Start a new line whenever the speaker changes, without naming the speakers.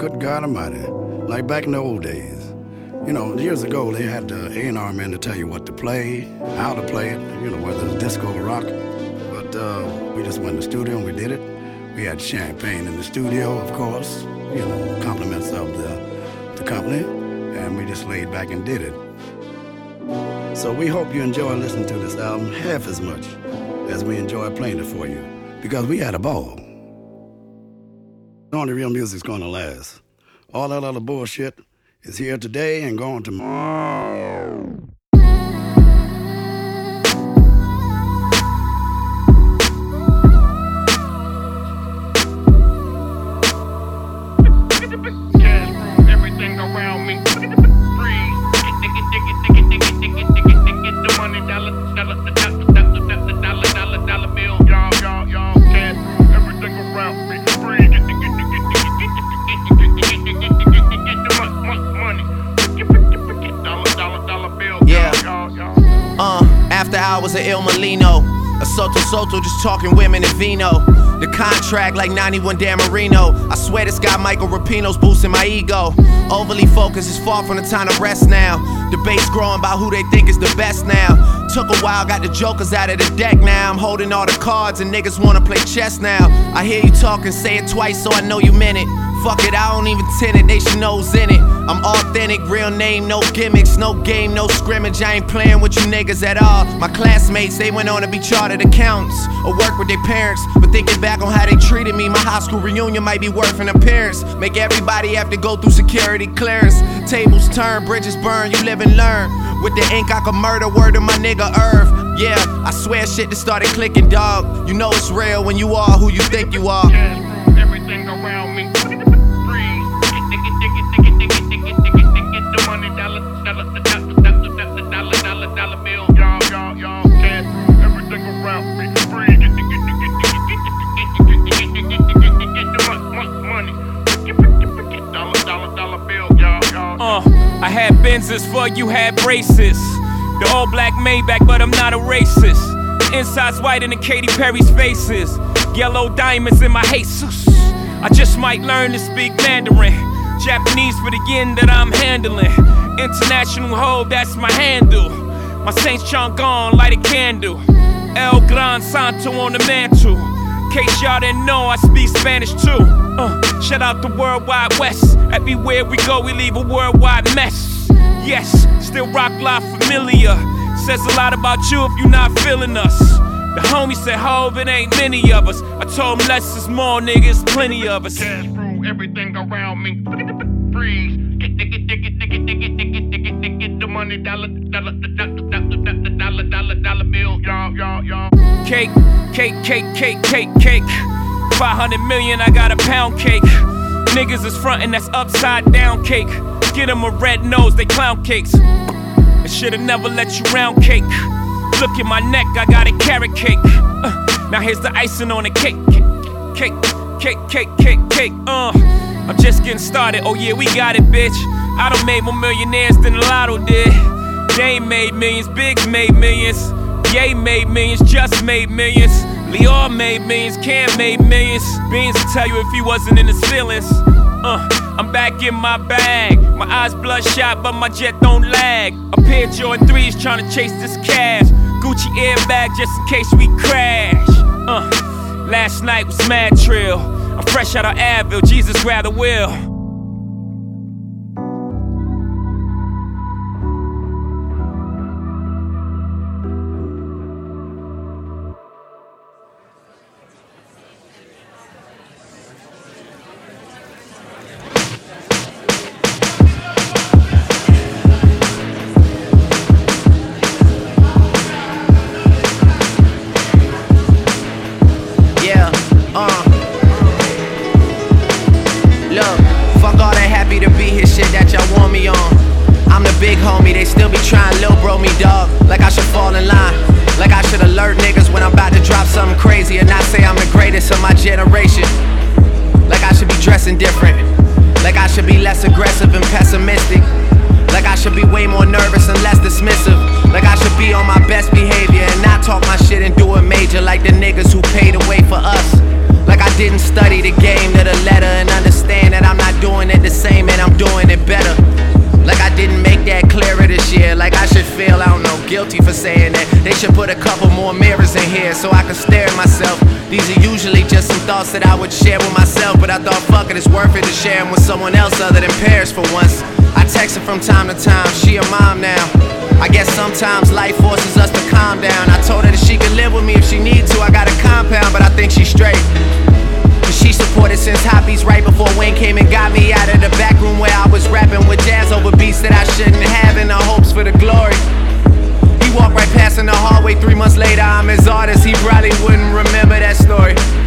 good God Almighty, like back in the old days. You know, years ago, they had the A&R man to tell you what to play, how to play it, you know, whether it's disco or rock. But we just went in the studio and we did it. We had champagne in the studio, of course, you know, compliments of the company, and we just laid back and did it. So we hope you enjoy listening to this album half as much as we enjoy playing it for you, because we had a ball. Only real music's gonna last. All that other bullshit is here today and gone tomorrow.
Everything around me. Breathe. The money, dollar bill. Y'all. Cash room. Everything around me. Breathe.
After hours of Il Molino, a Soto just talking women and vino. The contract like 91 Dan Marino. I swear this guy Michael Rapino's boosting my ego. Overly focused is far from the time to rest now. Debates growing about who they think is the best now. Took a while, got the jokers out of the deck now. I'm holding all the cards and niggas wanna play chess now. I hear you talking, say it twice so I know you meant it. Fuck it, I don't even tend it, they should know who's in it. I'm authentic, real name, no gimmicks, no game, no scrimmage. I ain't playing with you niggas at all. My classmates, they went on to be chartered accountants or work with their parents. But thinking back on how they treated me, my high school reunion might be worth an appearance. Make everybody have to go through security clearance. Tables turn, bridges burn, you live and learn. With the ink I could murder, word of my nigga Irv. Yeah, I swear shit just started clicking, dog. You know it's real when you are who you think you are.
Everything around me. The money, dollar bill. Y'all. Cash room. Everything around me. Breathe. Dollar bill. Y'all.
I had Benzes for you had braces. The all black Maybach, but I'm not a racist. The inside's white in the Katy Perry's faces. Yellow diamonds in my Jesus. I just might learn to speak Mandarin. Japanese for the yen that I'm handling. International hoe, that's my handle. My Saint Chang'an, light a candle. El Gran Santo on the mantle. Case y'all didn't know, I speak Spanish too. Shout out the World Wide West. Everywhere we go, we leave a worldwide mess. Yes, still rock live familiar. Says a lot about you if you're not feeling us. The homie said, Hov, it ain't many of us. I told him less is more, niggas, plenty of us.
Cash through everything around me. Freeze. Get the money, dollar bill. Y'all.
Cake. 500 million, I got a pound cake. Niggas is frontin', that's upside down cake. Get them a red nose, they clown cakes. I should've never let you round cake. Look at my neck, I got a carrot cake. Now here's the icing on the cake. Cake. I'm just getting started, oh yeah, we got it, bitch. I done made more millionaires than the Lotto did. Dame made millions, Biggs made millions. Ye made millions, Just made millions. Lior made millions, Cam made millions. Beans will tell you if he wasn't in his feelings. I'm back in my bag. My eyes bloodshot, but my jet don't lag. A pair of Jordan 3s trying to chase this cash. Gucci airbag just in case we crash. Last night was mad trill. I'm fresh out of Advil, Jesus rather will.
Big homie, they still be trying lil bro me, dog. Like I should fall in line. Like I should alert niggas when I'm about to drop something crazy and not say I'm the greatest of my generation. Like I should be dressing different. Like I should be less aggressive and pessimistic. Like I should be way more nervous and less dismissive. Like I should be on my best behavior and not talk my shit and do it major like the niggas who paid the way for us. Like I didn't study the game to the letter and understand that I'm not doing it guilty for saying that. They should put a couple more mirrors in here so I can stare at myself. These are usually just some thoughts that I would share with myself, but I thought, fuck it, it's worth it to share them with someone else other than Paris for once. I text her from time to time, she a mom now. I guess sometimes life forces us to calm down. I told her that she could live with me if she need to. I got a compound, but I think she's straight. She supported since Hobbies right before Wayne came and got me out of the back room where I was rapping with jazz over beats that I shouldn't have in the hopes for the glory. He walked right past in the hallway 3 months later, I'm his artist, he probably wouldn't remember that story.